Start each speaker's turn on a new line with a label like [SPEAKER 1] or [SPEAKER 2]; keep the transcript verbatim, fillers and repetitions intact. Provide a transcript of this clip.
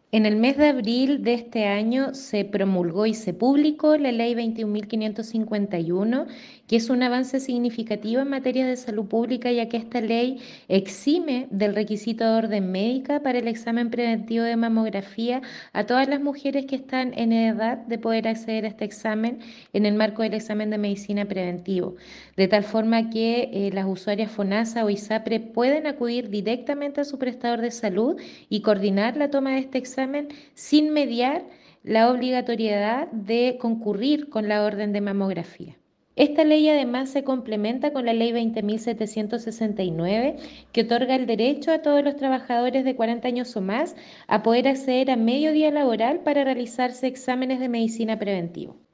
[SPEAKER 1] En el mes de abril de este año se promulgó y se publicó la Ley veintiún mil quinientos cincuenta y uno, que es un avance significativo en materia de salud pública, ya que esta ley exime del requisito de orden médica para el examen preventivo de mamografía a todas las mujeres que están en edad de poder acceder a este examen en el marco del examen de medicina preventivo, de tal forma que eh, las usuarias FONASA o ISAPRE pueden acudir directamente a su prestador de salud y coordinar la toma de este examen sin mediar la obligatoriedad de concurrir con la orden de mamografía. Esta ley además se complementa con la ley veinte mil setecientos sesenta y nueve, que otorga el derecho a todos los trabajadores de cuarenta años o más a poder acceder a medio día laboral para realizarse exámenes de medicina preventiva.